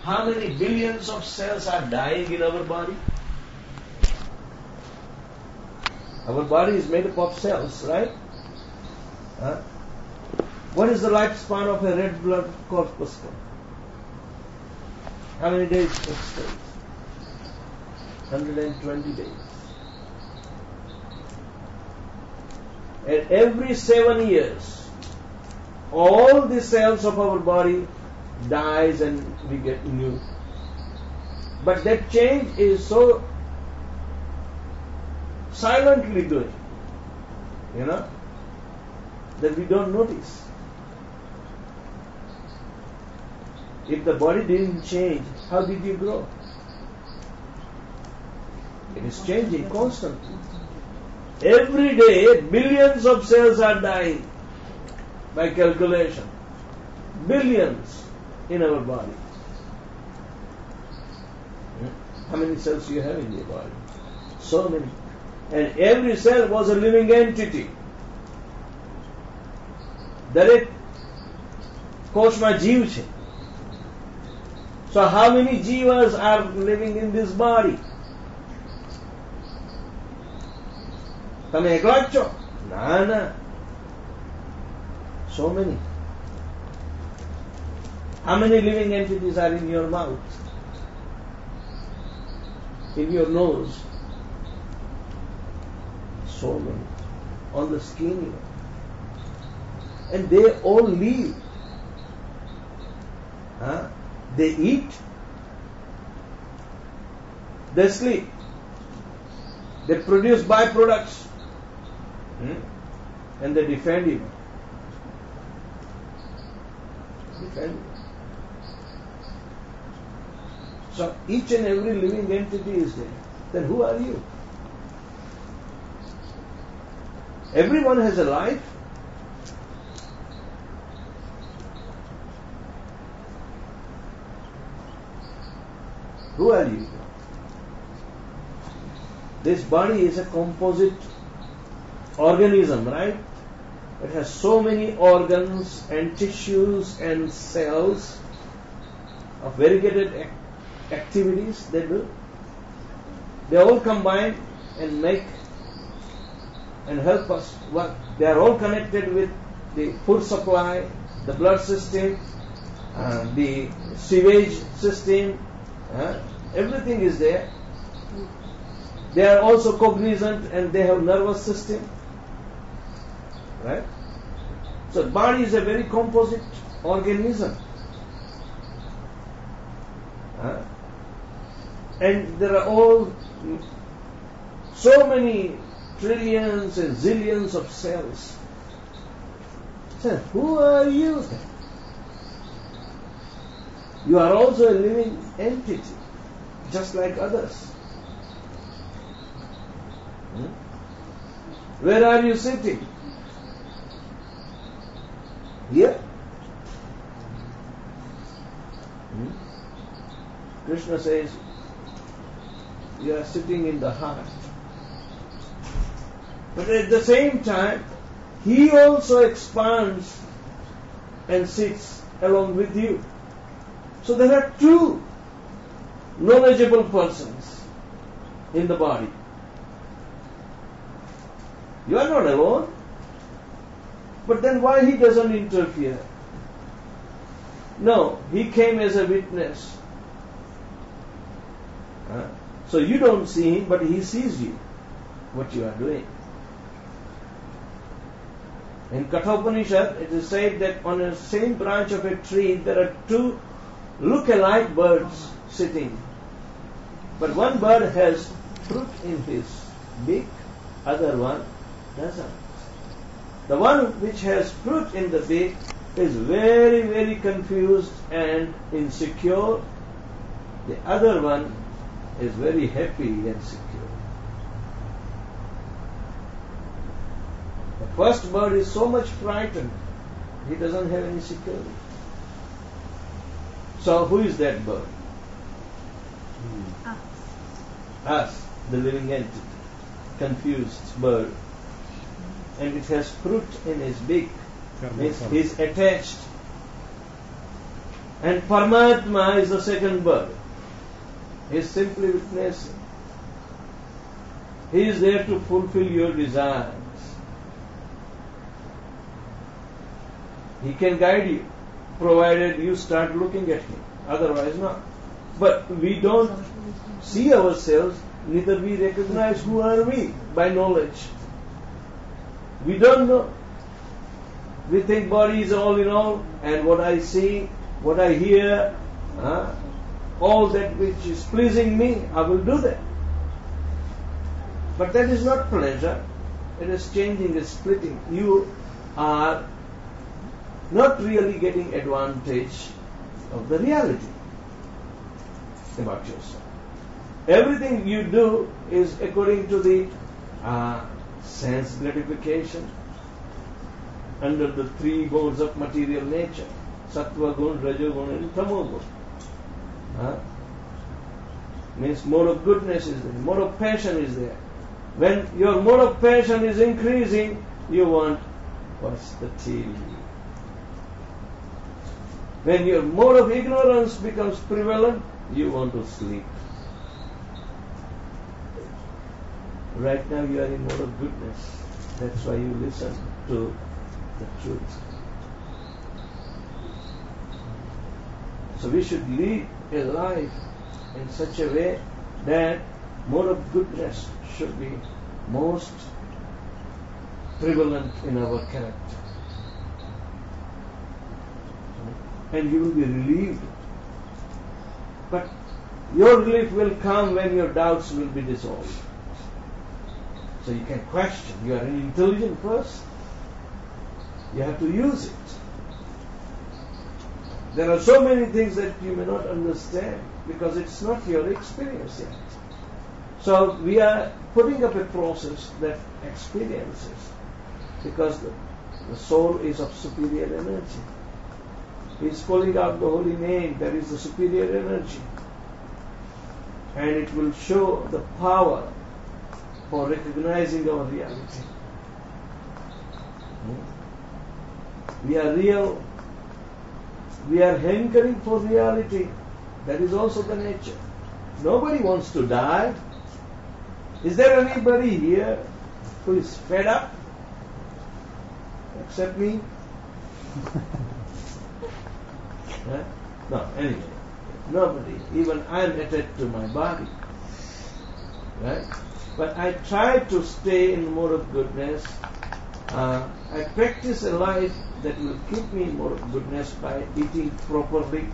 how many billions of cells are dying in our body? Our body is made up of cells, right? Huh? What is the lifespan of a red blood corpuscle? How many days it stays? 120 days. And every 7 years, all the cells of our body dies and we get new. But that change is so silently doing, that we don't notice. If the body didn't change, how did you grow? It is changing constantly. Every day, billions of cells are dying by calculation. Billions in our body. How many cells do you have in your body? So many. And every cell was a living entity. દરેક કોષમાં જીવ છે. So how many jivas are living in this body? તમે એકલા જ છો? ના. So many. How many living entities are in your mouth? In your nose? So many. On the skin even. And they all live. They eat. They sleep. They produce byproducts. And they defend you. So each and every living entity is there. Then who are you? Everyone has a life. Who are you? This body is a composite organism, right? It has so many organs and tissues and cells of variegated activities they do. They all combine and make and help us work. They are all connected with the food supply, the blood system, the sewage system. Everything is there. They are also cognizant and they have nervous system. Right? So body is a very composite organism. And there are all so many trillions and zillions of cells. So who are you then? You are also a living entity, just like others. Where are you sitting? Here? Krishna says, you are sitting in the heart. But at the same time, He also expands and sits along with you. So there are two knowledgeable persons in the body. You are not alone. But then why He doesn't interfere? No, He came as a witness. So you don't see Him, but He sees you, what you are doing. In Kathopanishad, it is said that on the same branch of a tree, there are two look-alike birds sitting. But one bird has fruit in his beak, other one doesn't. The one which has fruit in the beak is very, very confused and insecure. The other one is very happy and secure. The first bird is so much frightened, he doesn't have any security. So who is that bird? Us, the living entity, confused bird. And it has fruit in his beak. He's attached. And Paramatma is the second bird. He is simply witnessing. He is there to fulfill your desires. He can guide you, provided you start looking at Him. Otherwise not. But we don't see ourselves, neither we recognize who are we by knowledge. We don't know. We think body is all in all, and what I see, what I hear, all that which is pleasing me, I will do that. But that is not pleasure. It is changing, it's splitting. You are not really getting advantage of the reality about yourself. Everything you do is according to the sense gratification under the three modes of material nature: sattva gun, rajo gun, and tamo gun. Means mode of goodness is there, mode of passion is there. When your mode of passion is increasing, you want watch the TV. When your mode of ignorance becomes prevalent, you want to sleep. Right now you are in mode of goodness. That's why you listen to the truth. So we should lead a life in such a way that mode of goodness should be most prevalent in our character. And you will be relieved. But your relief will come when your doubts will be dissolved. So you can question. You are an intelligent person. You have to use it. There are so many things that you may not understand because it's not your experience yet. So we are putting up a process that experiences, because the soul is of superior energy. He is calling out the holy name. There is the superior energy. And it will show the power for recognizing our reality. We are real. We are hankering for reality. That is also the nature. Nobody wants to die. Is there anybody here who is fed up? Except me? No, anyway. Nobody. Even I am attached to my body. Right? But I try to stay in the mode of goodness. I practice a life that will keep me in mode of goodness by eating properly,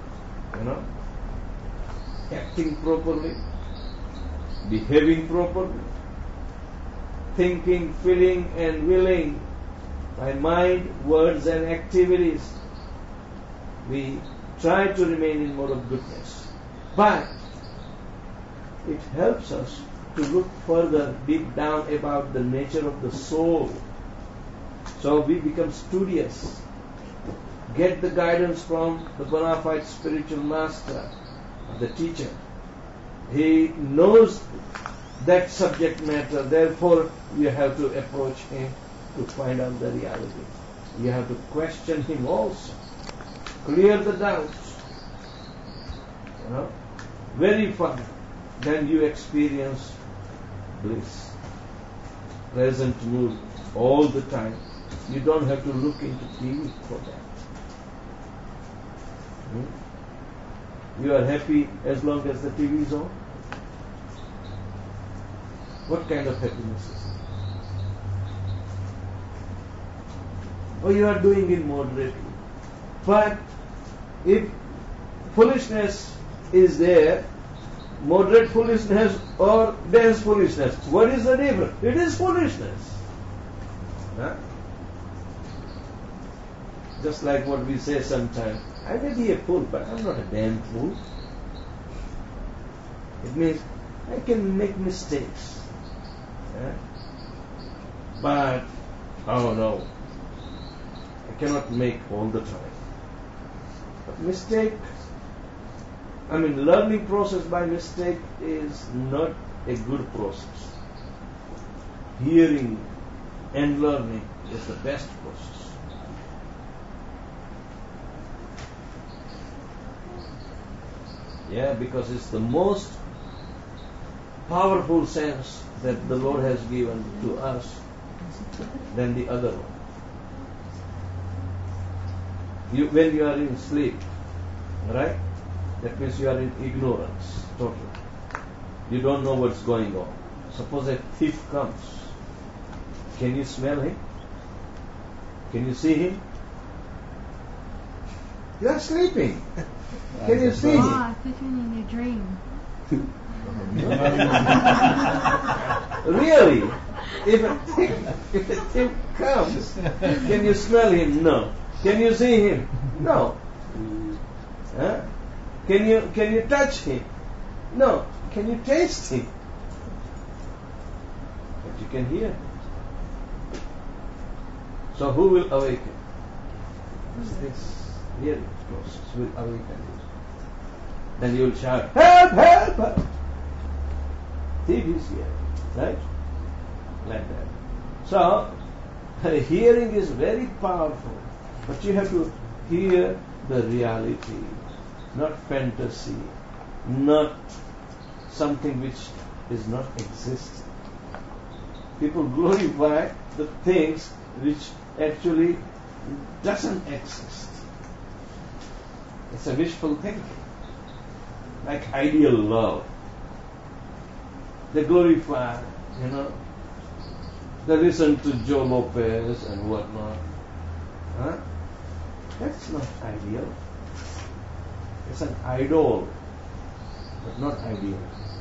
acting properly, behaving properly, thinking, feeling and willing by mind, words and activities. We try to remain in mode of goodness. But it helps us to look further, deep down about the nature of the soul. So we become studious, get the guidance from the bona fide spiritual master, the teacher. He knows that subject matter, therefore you have to approach him to find out the reality. You have to question him also, clear the doubts, verify, then you experience bliss, present mood all the time. You don't have to look into TV for that. You are happy as long as the TV is on. What kind of happiness is it? Or you are doing it moderately. But if foolishness is there, moderate foolishness or dense foolishness, what is the difference? It is foolishness. Just like what we say sometimes, I may be a fool, but I'm not a damn fool. It means I can make mistakes. But, oh no, I cannot make all the time. But learning process by mistake is not a good process. Hearing and learning is the best process. Yeah, because it's the most powerful sense that the Lord has given to us than the other one. When you are in sleep, right? That means you are in ignorance, totally. You don't know what's going on. Suppose a thief comes. Can you smell him? Can you see him? You are sleeping. Can you see him? I thought you were in your dream. Really? If a thief comes, can you smell him? No. Can you see him? No. Huh? Can you touch him? No. Can you taste him? But you can hear him. So who will awaken? This hearing process will awaken you. Then you will shout, help, help, help. Thief is here. Right? Like that. So, hearing is very powerful. But you have to hear the reality, not fantasy, not something which is not existing. People glorify the things which actually doesn't exist. It's a wishful thinking. Like ideal love. They glorify, they listen to Joe Lopez and whatnot. Huh? That's not ideal. It's an idol, but not ideal.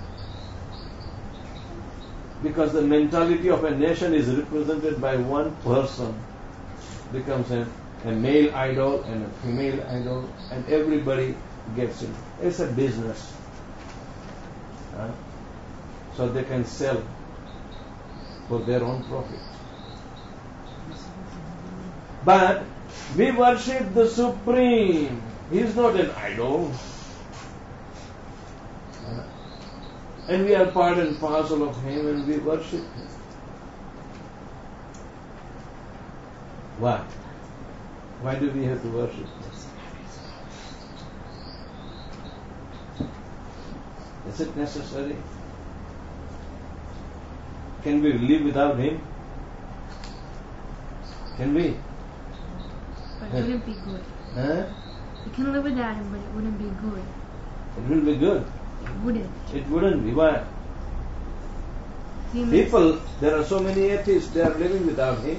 Because the mentality of a nation is represented by one person, becomes a male idol and a female idol, and everybody gets it. It's a business. So they can sell for their own profit. But we worship the Supreme. He is not an idol. And we are part and parcel of Him and we worship Him. Why? Why do we have to worship Him? Is it necessary? Can we live without Him? Can we? But it wouldn't be good. Huh? You can live without Him, but it wouldn't be good. It will be good. It wouldn't. It wouldn't be. Why? People, there are so many atheists, they are living without Him.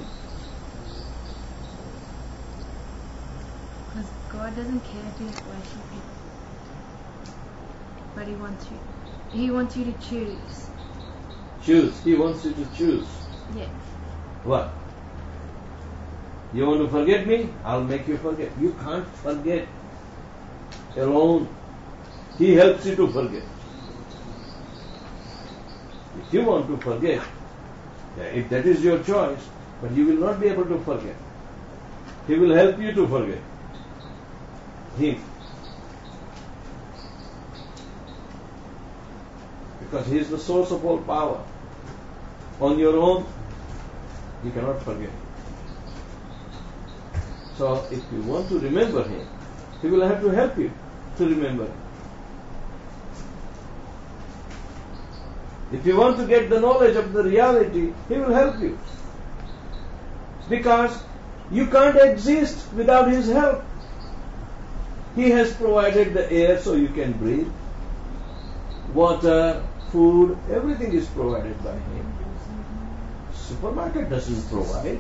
Because God doesn't care if you worship Him. But He wants you to choose. Choose. He wants you to choose. Yes. What? You want to forget me? I'll make you forget. You can't forget alone. He helps you to forget. If you want to forget, if that is your choice, but you will not be able to forget. He will help you to forget. Him. Because He is the source of all power. On your own, you cannot forget. So, if you want to remember Him, He will have to help you to remember Him. If you want to get the knowledge of the reality, He will help you. Because you can't exist without His help. He has provided the air so you can breathe. Water, food, everything is provided by Him. Supermarket doesn't provide.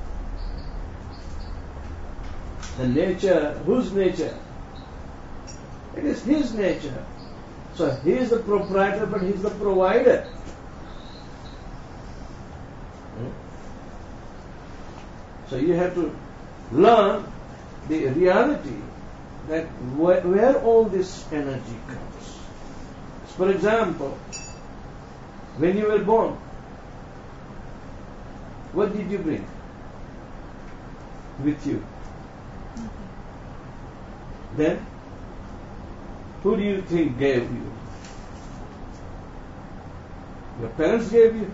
The nature, whose nature? It is His nature. So He is the proprietor, but He is the provider. So you have to learn the reality that where all this energy comes. For example, when you were born, what did you bring with you? Then, who do you think gave you? Your parents gave you?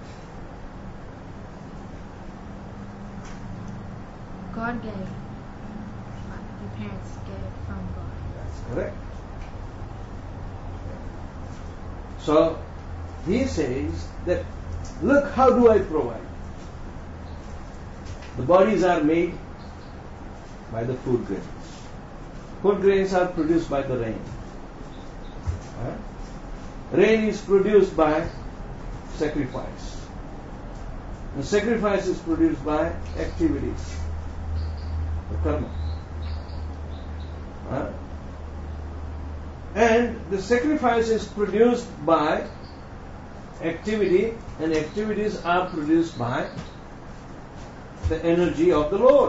God gave. Your parents gave from God. That's correct. So he says that, look, how do I provide? The bodies are made by the food grains. Food grains are produced by the rain. Rain is produced by sacrifice. The sacrifice is produced by activities, the karma. And the sacrifice is produced by activity, and activities are produced by the energy of the Lord.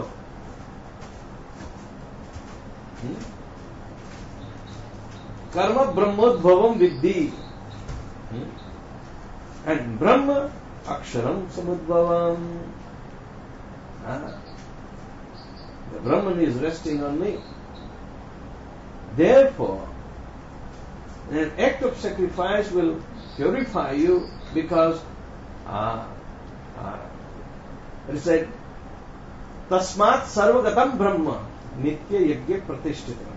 Karma brahmodbhavam viddhi. And Brahma aksharam samudbhavam. The Brahman is resting on me. Therefore, an act of sacrifice will purify you, because it is said, Tasmat sarvagatam brahma nitya yajna pratishthitam.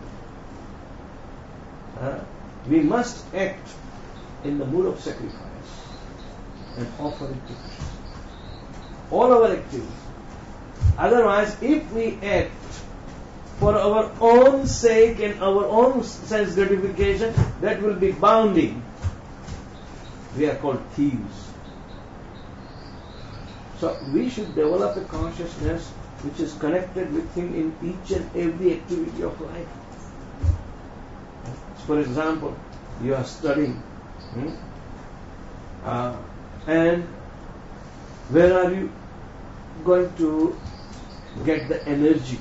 We must act in the mood of sacrifice and offer it to Krishna. All our activities. Otherwise, if we act for our own sake and our own sense gratification, that will be bounding. We are called thieves. So we should develop a consciousness which is connected with Him in each and every activity of life. For example, you are studying, and where are you going to get the energy?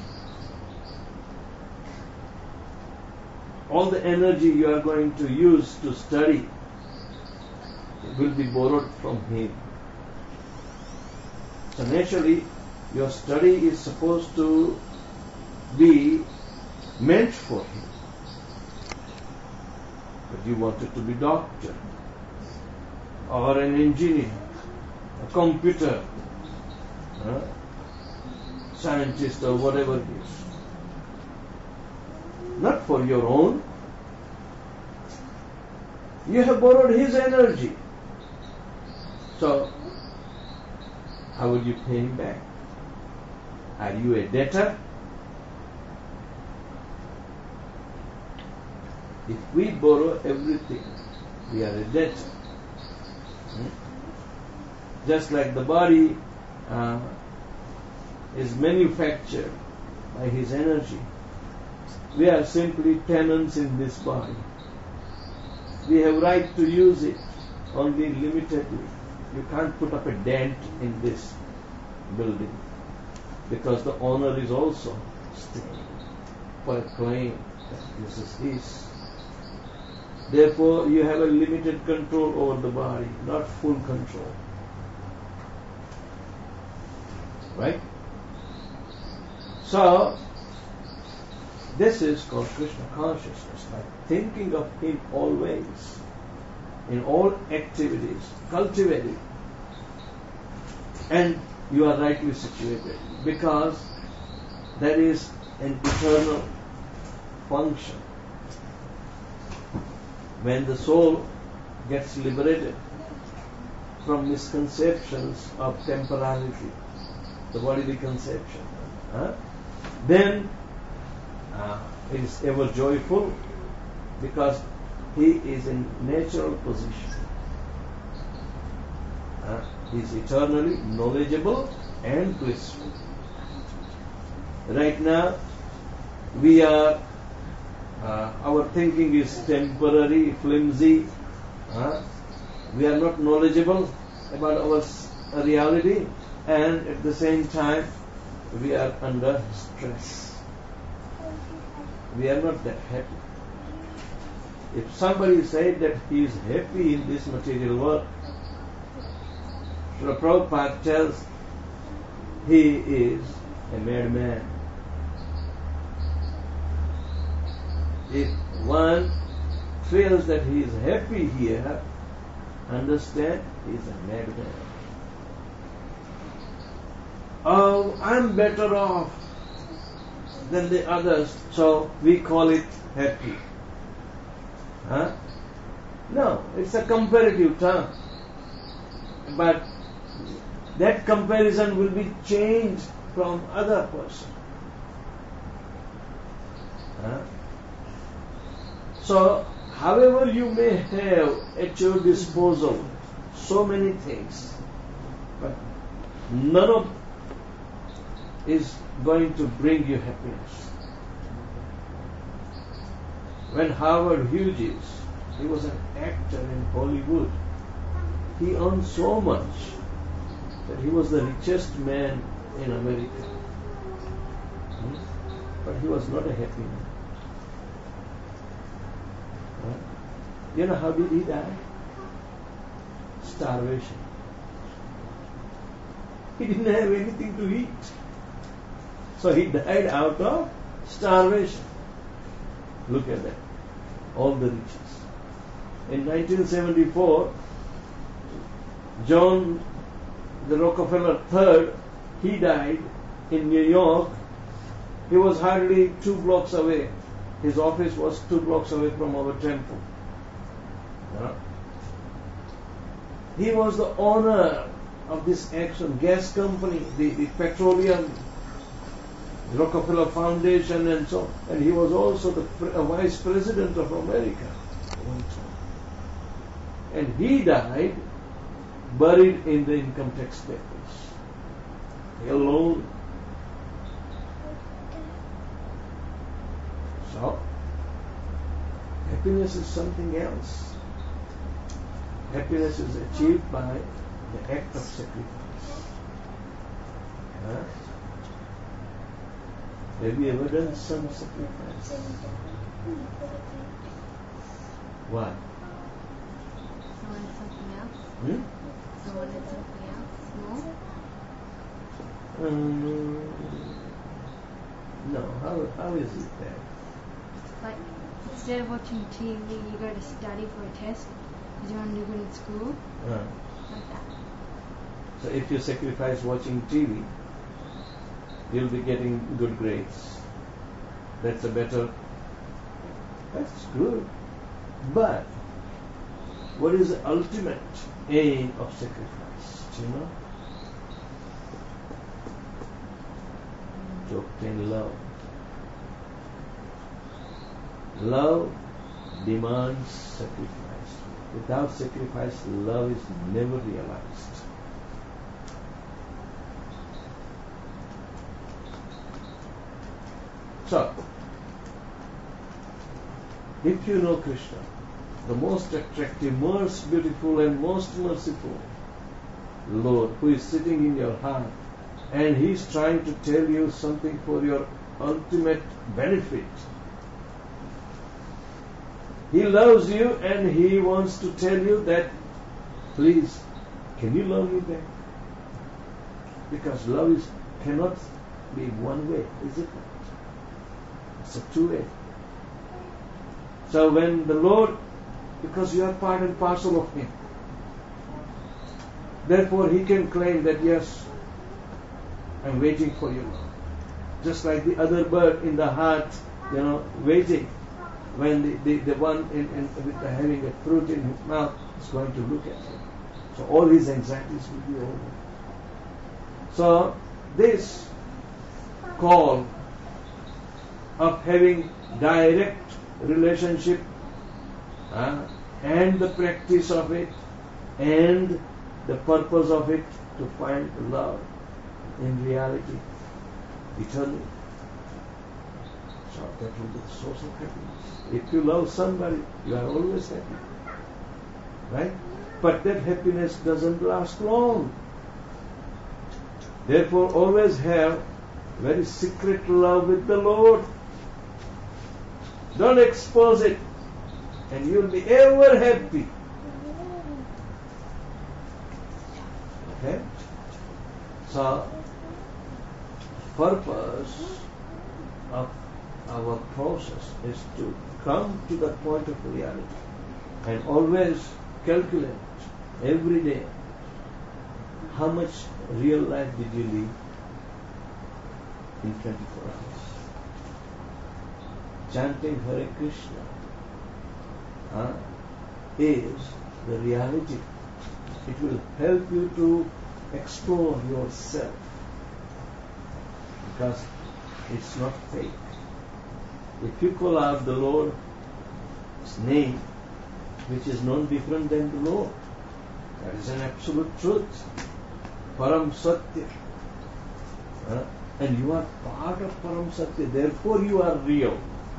All the energy you are going to use to study will be borrowed from Him. So naturally, your study is supposed to be meant for Him. But you wanted to be doctor, or an engineer, a computer, scientist, or whatever it is. Not for your own. You have borrowed His energy. So, how will you pay Him back? Are you a debtor? If we borrow everything, we are a debtor. Just like the body is manufactured by His energy, we are simply tenants in this body. We have right to use it only limitedly. You can't put up a dent in this building, because the owner is also staying for a claim that this is his. Therefore, you have a limited control over the body, not full control. Right? So, this is called Krishna consciousness, like thinking of Him always, in all activities, cultivating. And you are rightly situated, because that is an eternal function. When the soul gets liberated from misconceptions of temporality, the bodily conception, then he is ever joyful, because he is in natural position. He is eternally knowledgeable and blissful. Right now, we are our thinking is temporary, flimsy. We are not knowledgeable about our reality, and at the same time, we are under stress. We are not that happy. If somebody said that he is happy in this material world, Srila Prabhupada tells he is a madman. If one feels that he is happy here, understand he is a madman. Oh, I'm better off than the others, so we call it happy. No, it's a comparative term. But that comparison will be changed from other person. Huh? So, however you may have at your disposal so many things, but none of is going to bring you happiness. When Howard Hughes, he was an actor in Hollywood, he earned so much that he was the richest man in America. But he was not a happy man. You know how did he die? Starvation. He didn't have anything to eat. So he died out of starvation. Look at that. All the riches. In 1974, John the Rockefeller III, he died in New York. He was hardly 2 blocks away. His office was 2 blocks away from our temple. He was the owner of this Exxon gas company, the petroleum, Rockefeller Foundation and so on. And he was also the vice president of America. And he died buried in the income tax papers. Alone. So, happiness is something else. Happiness is achieved by the act of sacrifice. Huh? Have you ever done some sacrifice? What? Someone did something else? Hmm? Someone did something else? No? No. How is it that? Like, instead of watching TV, you go to study for a test because you want to do good in school. Like that. So if you sacrifice watching TV, you'll be getting good grades. That's good. But what is the ultimate aim of sacrifice? Do you know? To obtain love. Love demands sacrifice. Without sacrifice, love is never realized. So, if you know Krishna, the most attractive, most beautiful and most merciful Lord who is sitting in your heart, and He is trying to tell you something for your ultimate benefit. He loves you and He wants to tell you that, please, can you love me back? Because love cannot be one way, is it? It's a two-way. So when the Lord, because you are part and parcel of Him, therefore He can claim that, yes, I'm waiting for you. Just like the other bird in the heart, waiting when the one with having a fruit in his mouth is going to look at him. So all his anxieties will be over. So this call of having direct relationship and the practice of it and the purpose of it to find love in reality eternally. So that will be the source of happiness. If you love somebody, you are always happy. Right? But that happiness doesn't last long. Therefore, always have very secret love with the Lord. Don't expose it, and you will be ever happy. Okay? So, purpose of our process is to come to that point of reality and always calculate every day how much real life did you live in 24 hours. Chanting Hare Krishna is the reality. It will help you to explore yourself because it's not fake. If you call out the Lord's name, which is no different than the Lord, that is an absolute truth. Param Satya. And you are part of Param Satya, therefore you are real.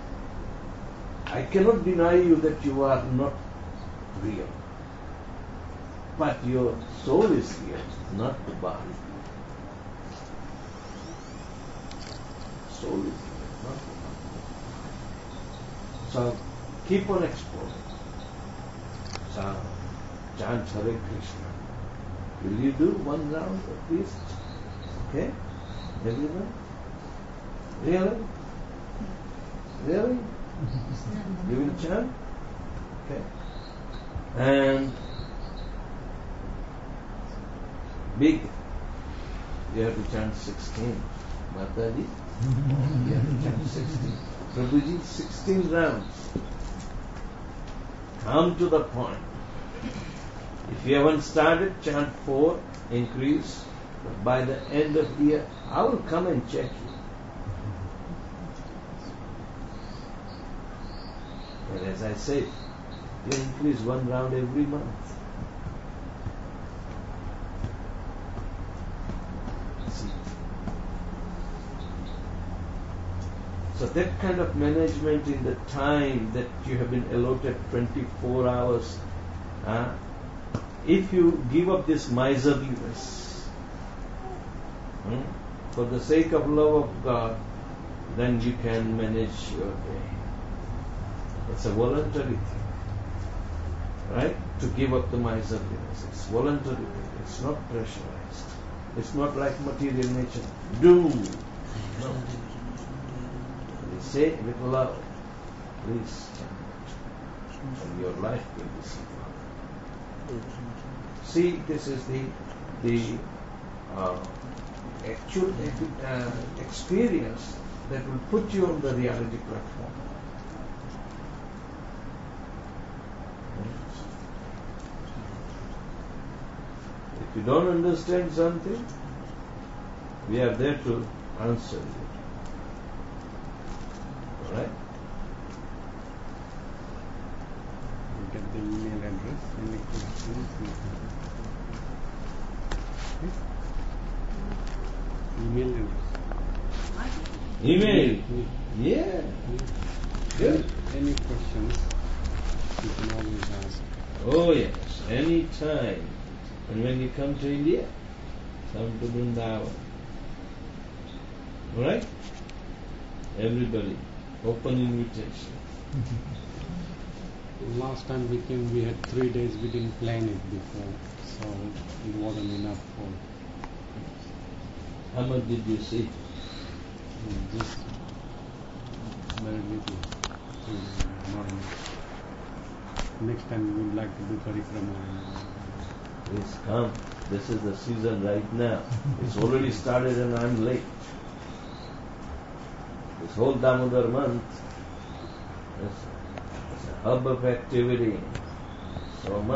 I cannot deny you that you are not real. But your soul is real, not the body. Soul is real, not the body. So keep on exploring. So chant Hare Krishna. Will you do one round at least? Okay? Everyone? Really? Really? You will chant? Okay. And big. You have to chant 16. Mataji? You have to chant 16. Prabhuji, 16 rounds. Come to the point. If you haven't started, chant 4, increase. But by the end of the year, I will come and check you. And as I said, you increase 1 round every month. See. So that kind of management in the time that you have been allotted 24 hours, if you give up this miserliness for the sake of love of God, then you can manage your day. It's a voluntary thing, right? To give up the miserliness. It's voluntary thing. It's not pressurized. It's not like material nature. Do. No. They say with love, please chant, and your life will be simple. See, this is the actual experience that will put you on the reality platform. If you don't understand something, we are there to answer you. Alright? You get the email address. Any questions? Email address. Email? Yeah. Good. Any questions, you can always ask. Oh yes, any time. And when you come to India, come to Vrindavan. Alright? Everybody, open invitation. Last time we came, we had 3 days, we didn't plan it before, so it wasn't enough for How much did you see? just very little. Not much. Next time we would like to do parikrama. Please come. This is the season right now. It's already started and I'm late. This whole Damodar month is a hub of activity. So much.